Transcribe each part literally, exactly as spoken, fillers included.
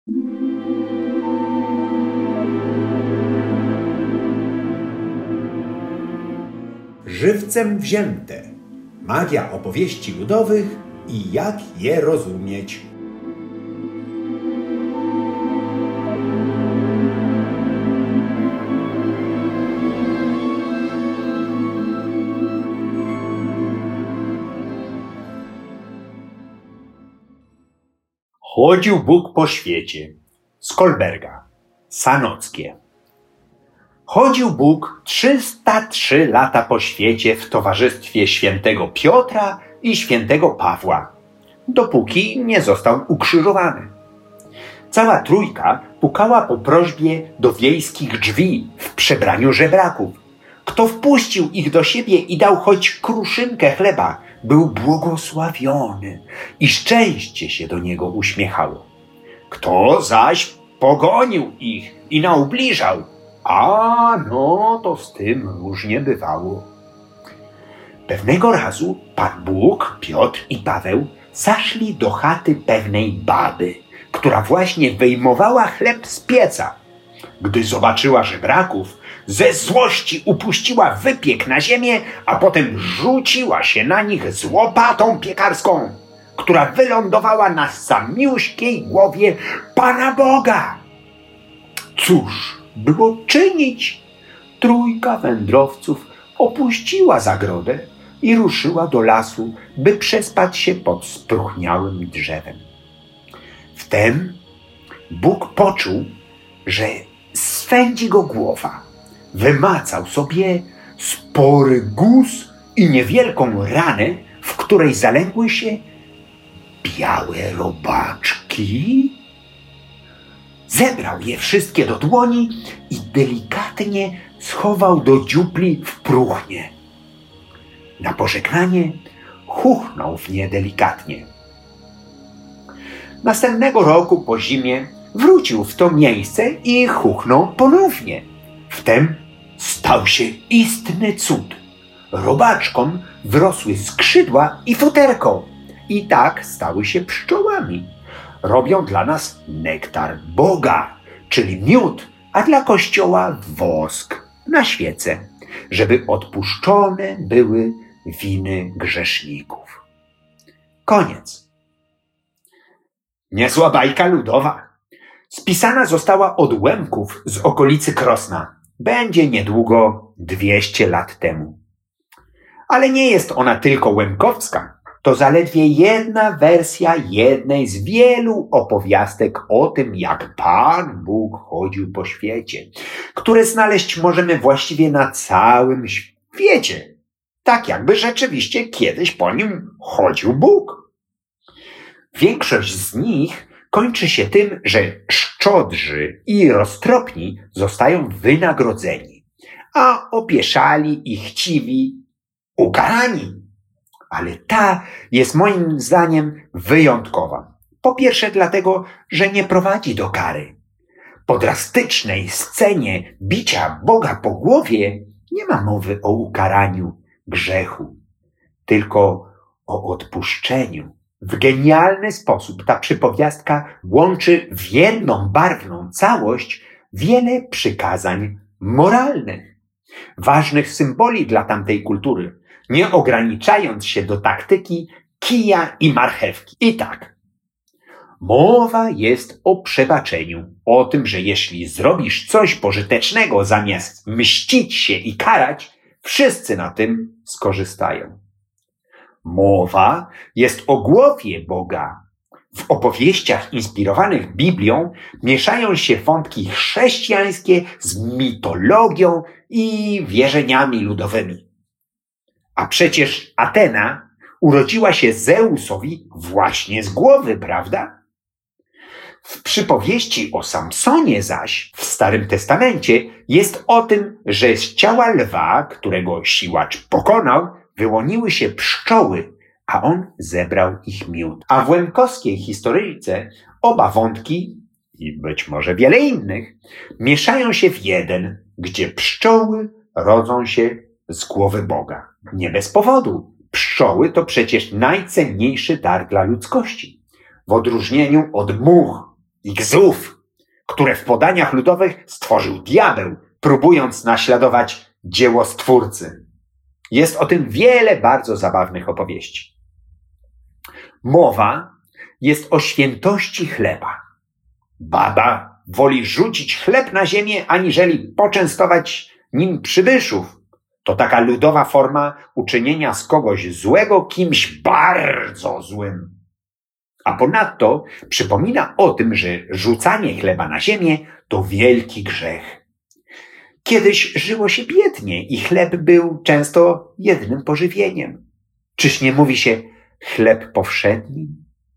Żywcem wzięte. Magia opowieści ludowych i jak je rozumieć. Chodził Bóg po świecie. Z Kolberga. Sanockie. Chodził Bóg trzysta trzy lata po świecie w towarzystwie świętego Piotra i świętego Pawła, dopóki nie został ukrzyżowany. Cała trójka pukała po prośbie do wiejskich drzwi w przebraniu żebraków. Kto wpuścił ich do siebie i dał choć kruszynkę chleba, był błogosławiony i szczęście się do niego uśmiechało. Kto zaś pogonił ich i naubliżał, a no to z tym różnie bywało. Pewnego razu Pan Bóg, Piotr i Paweł zaszli do chaty pewnej baby, która właśnie wyjmowała chleb z pieca. Gdy zobaczyła żebraków, ze złości upuściła wypiek na ziemię, a potem rzuciła się na nich z łopatą piekarską, która wylądowała na samiuśkiej głowie Pana Boga. Cóż było czynić? Trójka wędrowców opuściła zagrodę i ruszyła do lasu, by przespać się pod spróchniałym drzewem. Wtem Bóg poczuł, że swędzi go głowa. Wymacał sobie spory guz i niewielką ranę, w której zaległy się białe robaczki. Zebrał je wszystkie do dłoni i delikatnie schował do dziupli w próchnie. Na pożegnanie chuchnął w nie delikatnie. Następnego roku po zimie wrócił w to miejsce i chuchnął ponownie. Wtem stał się istny cud. Robaczkom wrosły skrzydła i futerko i tak stały się pszczołami. Robią dla nas nektar Boga, czyli miód, a dla Kościoła wosk na świece, żeby odpuszczone były winy grzeszników. Koniec. Niezła bajka ludowa. Spisana została od Łemków z okolicy Krosna. Będzie niedługo dwieście lat temu. Ale nie jest ona tylko łemkowska. To zaledwie jedna wersja jednej z wielu opowiastek o tym, jak Pan Bóg chodził po świecie, które znaleźć możemy właściwie na całym świecie. Tak jakby rzeczywiście kiedyś po nim chodził Bóg. Większość z nich kończy się tym, że szczodrzy i roztropni zostają wynagrodzeni, a opieszali i chciwi ukarani. Ale ta jest moim zdaniem wyjątkowa. Po pierwsze dlatego, że nie prowadzi do kary. Po drastycznej scenie bicia Boga po głowie nie ma mowy o ukaraniu grzechu, tylko o odpuszczeniu. W genialny sposób ta przypowiastka łączy w jedną barwną całość wiele przykazań moralnych, ważnych symboli dla tamtej kultury, nie ograniczając się do taktyki kija i marchewki. I tak, mowa jest o przebaczeniu, o tym, że jeśli zrobisz coś pożytecznego zamiast mścić się i karać, wszyscy na tym skorzystają. Mowa jest o głowie Boga. W opowieściach inspirowanych Biblią mieszają się wątki chrześcijańskie z mitologią i wierzeniami ludowymi. A przecież Atena urodziła się Zeusowi właśnie z głowy, prawda? W przypowieści o Samsonie zaś w Starym Testamencie jest o tym, że z ciała lwa, którego siłacz pokonał, wyłoniły się pszczoły, a on zebrał ich miód. A w łemkowskiej historyjce oba wątki, i być może wiele innych, mieszają się w jeden, gdzie pszczoły rodzą się z głowy Boga. Nie bez powodu. Pszczoły to przecież najcenniejszy dar dla ludzkości. W odróżnieniu od much i gzów, które w podaniach ludowych stworzył diabeł, próbując naśladować dzieło Stwórcy. Jest o tym wiele bardzo zabawnych opowieści. Mowa jest o świętości chleba. Baba woli rzucić chleb na ziemię, aniżeli poczęstować nim przybyszów. To taka ludowa forma uczynienia z kogoś złego kimś bardzo złym. A ponadto przypomina o tym, że rzucanie chleba na ziemię to wielki grzech. Kiedyś żyło się biednie i chleb był często jedynym pożywieniem. Czyż nie mówi się chleb powszedni?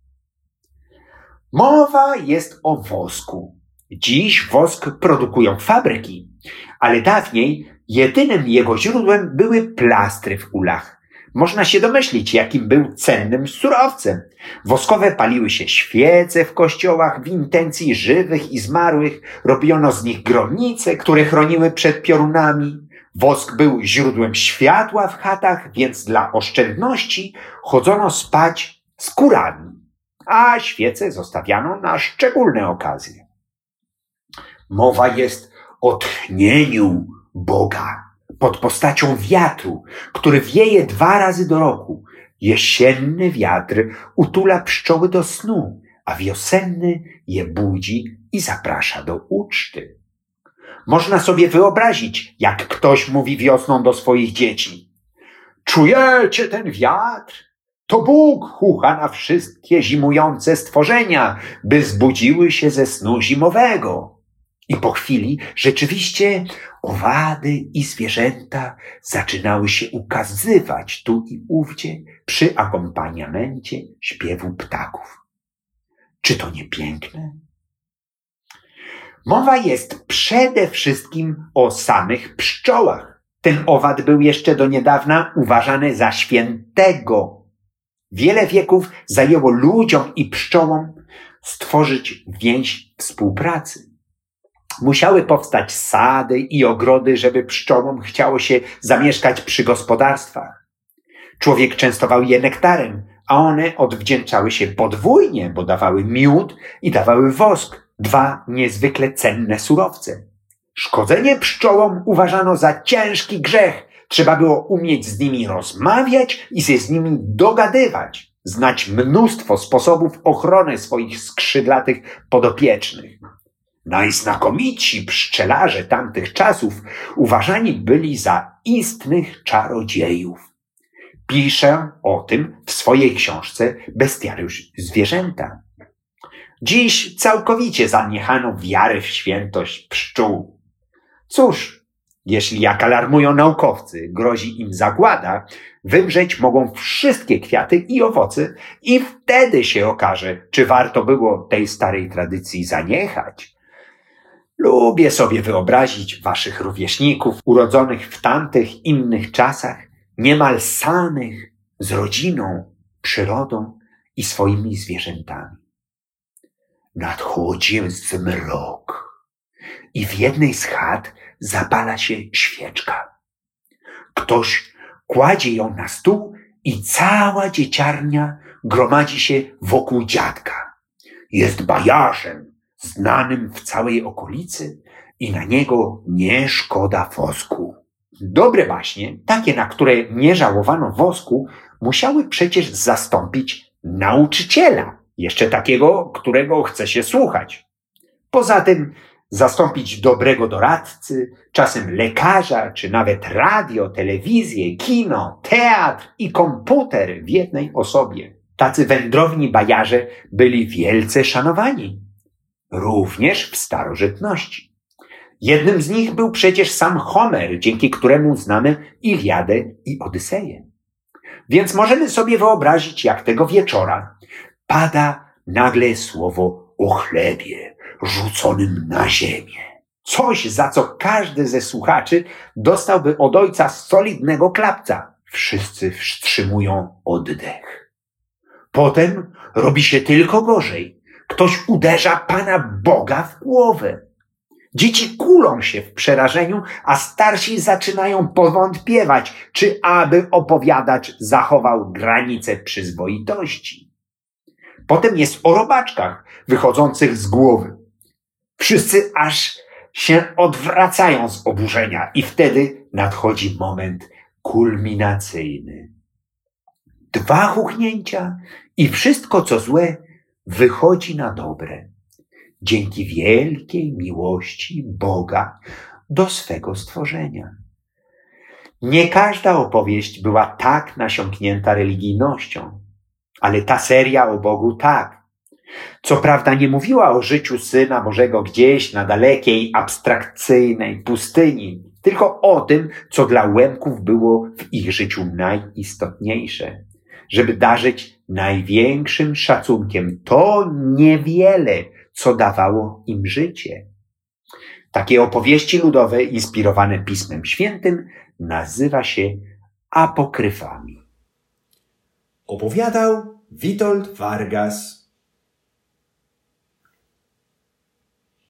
Mowa jest o wosku. Dziś wosk produkują fabryki, ale dawniej jedynym jego źródłem były plastry w ulach. Można się domyślić, jakim był cennym surowcem. Woskowe paliły się świece w kościołach w intencji żywych i zmarłych. Robiono z nich gromnice, które chroniły przed piorunami. Wosk był źródłem światła w chatach, więc dla oszczędności chodzono spać z kurami, a świece zostawiano na szczególne okazje. Mowa jest o tchnieniu Boga pod postacią wiatru, który wieje dwa razy do roku. Jesienny wiatr utula pszczoły do snu, a wiosenny je budzi i zaprasza do uczty. Można sobie wyobrazić, jak ktoś mówi wiosną do swoich dzieci. Czujecie ten wiatr? To Bóg chucha na wszystkie zimujące stworzenia, by zbudziły się ze snu zimowego. I po chwili rzeczywiście owady i zwierzęta zaczynały się ukazywać tu i ówdzie przy akompaniamencie śpiewu ptaków. Czy to nie piękne? Mowa jest przede wszystkim o samych pszczołach. Ten owad był jeszcze do niedawna uważany za świętego. Wiele wieków zajęło ludziom i pszczołom stworzyć więź współpracy. Musiały powstać sady i ogrody, żeby pszczołom chciało się zamieszkać przy gospodarstwach. Człowiek częstował je nektarem, a one odwdzięczały się podwójnie, bo dawały miód i dawały wosk, dwa niezwykle cenne surowce. Szkodzenie pszczołom uważano za ciężki grzech. Trzeba było umieć z nimi rozmawiać i się z nimi dogadywać, znać mnóstwo sposobów ochrony swoich skrzydlatych podopiecznych. Najznakomitsi pszczelarze tamtych czasów uważani byli za istnych czarodziejów. Piszę o tym w swojej książce Bestiariusz zwierzęta. Dziś całkowicie zaniechano wiary w świętość pszczół. Cóż, jeśli jak alarmują naukowcy, grozi im zagłada, wymrzeć mogą wszystkie kwiaty i owoce i wtedy się okaże, czy warto było tej starej tradycji zaniechać. Lubię sobie wyobrazić waszych rówieśników urodzonych w tamtych innych czasach, niemal samych z rodziną, przyrodą i swoimi zwierzętami. Nadchodzi zmrok i w jednej z chat zapala się świeczka. Ktoś kładzie ją na stół i cała dzieciarnia gromadzi się wokół dziadka. Jest bajarzem, znanym w całej okolicy i na niego nie szkoda wosku. Dobre baśnie, takie na które nie żałowano wosku, musiały przecież zastąpić nauczyciela, jeszcze takiego, którego chce się słuchać. Poza tym zastąpić dobrego doradcy, czasem lekarza, czy nawet radio, telewizję, kino, teatr i komputer w jednej osobie. Tacy wędrowni bajarze byli wielce szanowani. Również w starożytności. Jednym z nich był przecież sam Homer, dzięki któremu znamy Iliadę i Odyseję. Więc możemy sobie wyobrazić, jak tego wieczora pada nagle słowo o chlebie rzuconym na ziemię. Coś, za co każdy ze słuchaczy dostałby od ojca solidnego klapca. Wszyscy wstrzymują oddech. Potem robi się tylko gorzej. Ktoś uderza Pana Boga w głowę. Dzieci kulą się w przerażeniu, a starsi zaczynają powątpiewać, czy aby opowiadacz zachował granice przyzwoitości. Potem jest o robaczkach wychodzących z głowy. Wszyscy aż się odwracają z oburzenia i wtedy nadchodzi moment kulminacyjny. Dwa huchnięcia i wszystko, co złe, wychodzi na dobre. Dzięki wielkiej miłości Boga do swego stworzenia. Nie każda opowieść była tak nasiąknięta religijnością, ale ta seria o Bogu tak. Co prawda nie mówiła o życiu Syna Bożego gdzieś na dalekiej, abstrakcyjnej pustyni, tylko o tym, co dla Łemków było w ich życiu najistotniejsze. Żeby darzyć największym szacunkiem to niewiele, co dawało im życie. Takie opowieści ludowe inspirowane Pismem Świętym nazywa się apokryfami. Opowiadał Witold Vargas.